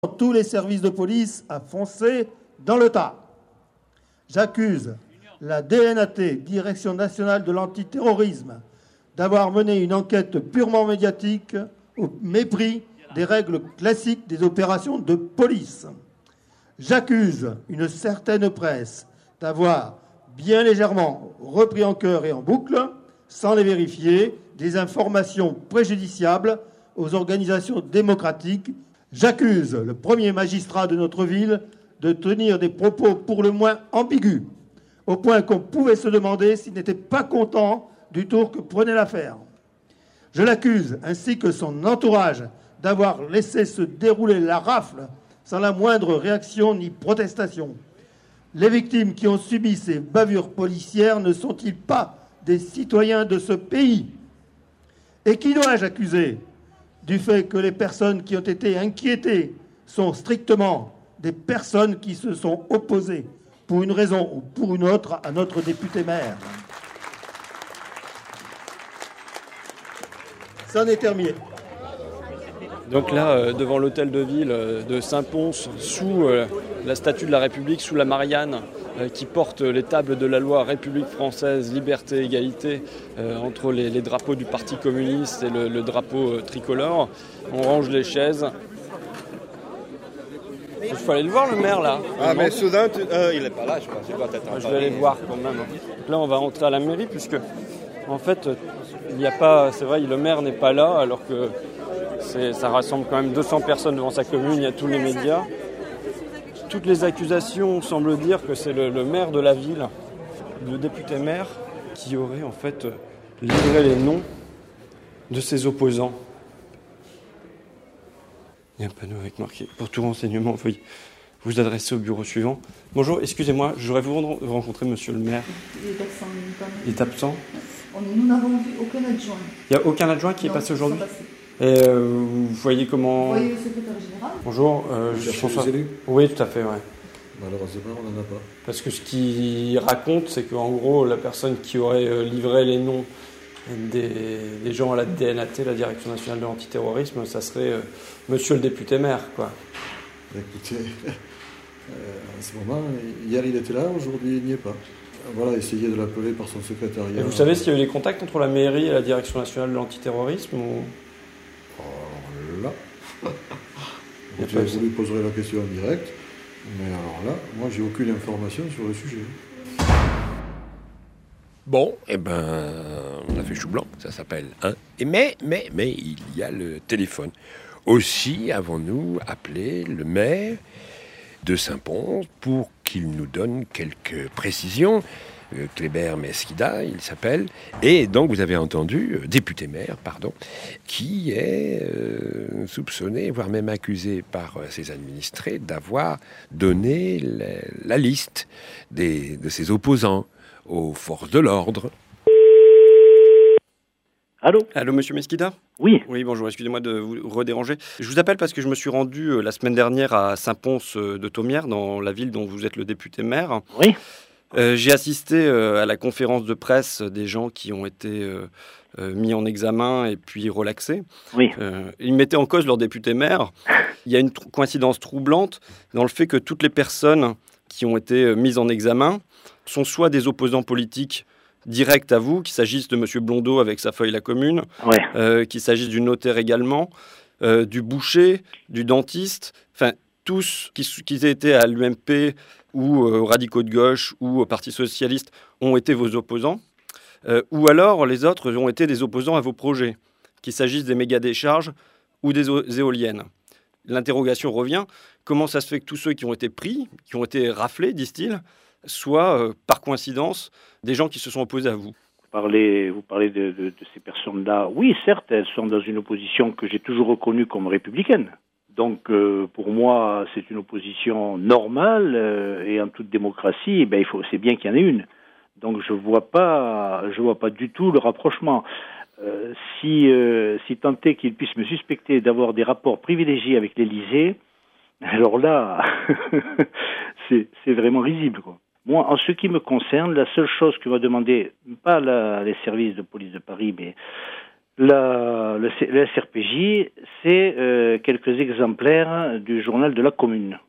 tous les services de police à foncer dans le tas. J'accuse la DNAT, Direction nationale de l'antiterrorisme, d'avoir mené une enquête purement médiatique au mépris des règles classiques des opérations de police. J'accuse une certaine presse d'avoir bien légèrement repris en chœur et en boucle, sans les vérifier, des informations préjudiciables aux organisations démocratiques. J'accuse le premier magistrat de notre ville de tenir des propos pour le moins ambigus, au point qu'on pouvait se demander s'il n'était pas content du tour que prenait l'affaire. Je l'accuse, ainsi que son entourage, d'avoir laissé se dérouler la rafle sans la moindre réaction ni protestation. Les victimes qui ont subi ces bavures policières ne sont-ils pas des citoyens de ce pays? Et qui dois-je accuser du fait que les personnes qui ont été inquiétées sont strictement des personnes qui se sont opposées pour une raison ou pour une autre à notre député-maire? Ça en est terminé. Donc là, devant l'hôtel de ville de Saint-Pons, sous la statue de la République, sous la Marianne, qui porte les tables de la loi République française, liberté, égalité, entre les drapeaux du Parti communiste et le drapeau tricolore. On range les chaises. Il faut aller le voir, le maire, là. Ah, mais soudain, il n'est pas là, je pense. Je vais aller le voir, quand même. Donc là, on va rentrer à la mairie, puisque, en fait, il n'y a pas... C'est vrai, le maire n'est pas là, alors que ça rassemble quand même 200 personnes devant sa commune, il y a tous les médias. Toutes les accusations semblent dire que c'est le maire de la ville, le député maire, qui aurait en fait livré les noms de ses opposants. Il y a un panneau avec marqué « Pour tout renseignement, veuillez vous adresser au bureau suivant ». Bonjour, excusez-moi, j'aurais voulu rencontrer monsieur le maire. Il est absent. Nous n'avons vu aucun adjoint. Il n'y a aucun adjoint qui est passé aujourd'hui ? Et vous voyez comment... Vous voyez le secrétaire général ? Bonjour, je suis François. Oui, tout à fait, ouais. Malheureusement, on n'en a pas. Parce que ce qu'il raconte, c'est qu'en gros, la personne qui aurait livré les noms des gens à la DNAT, la Direction nationale de l'antiterrorisme, ça serait monsieur le député maire, quoi. Écoutez, à ce moment, hier il était là, aujourd'hui il n'y est pas. Voilà, essayez de l'appeler par son secrétariat. Et vous savez s'il y a eu des contacts entre la mairie et la Direction nationale de l'antiterrorisme ou... Oh là. Vous lui poserez la question en direct. Mais alors là, moi j'ai aucune information sur le sujet. Bon, eh ben, on a fait chou blanc, ça s'appelle. Hein. Mais, il y a le téléphone. Aussi avons-nous appelé le maire de Saint-Pons pour qu'il nous donne quelques précisions. Kléber Mesquida, il s'appelle. Et donc, vous avez entendu, député maire, pardon, qui est soupçonné, voire même accusé par ses administrés d'avoir donné la liste de ses opposants aux forces de l'ordre. Allô, monsieur Mesquida ? Oui. Oui, bonjour, excusez-moi de vous redéranger. Je vous appelle parce que je me suis rendu la semaine dernière à Saint-Pons de Thomières, dans la ville dont vous êtes le député maire. Oui. J'ai assisté à la conférence de presse des gens qui ont été mis en examen et puis relaxés. Oui. Ils mettaient en cause leur député maire. Il y a une coïncidence troublante dans le fait que toutes les personnes qui ont été mises en examen sont soit des opposants politiques directs à vous, qu'il s'agisse de M. Blondeau avec sa feuille La Commune, qu'il s'agisse du notaire également, du boucher, du dentiste, enfin tous qui aient été à l'UMP ou aux radicaux de gauche ou au Parti socialiste ont été vos opposants, ou alors les autres ont été des opposants à vos projets, qu'il s'agisse des méga-décharges ou des éoliennes. L'interrogation revient, comment ça se fait que tous ceux qui ont été pris, qui ont été raflés, disent-ils, soient, par coïncidence, des gens qui se sont opposés à vous? Vous parlez de ces personnes-là. Oui, certes, elles sont dans une opposition que j'ai toujours reconnue comme républicaine. Donc, pour moi, c'est une opposition normale et en toute démocratie, c'est bien qu'il y en ait une. Donc, je vois pas du tout le rapprochement. Si tant est qu'il puisse me suspecter d'avoir des rapports privilégiés avec l'Élysée, alors là, c'est vraiment risible, quoi. Moi, en ce qui me concerne, la seule chose que va demander, pas les services de police de Paris, mais Le SRPJ, c'est quelques exemplaires du journal de la commune.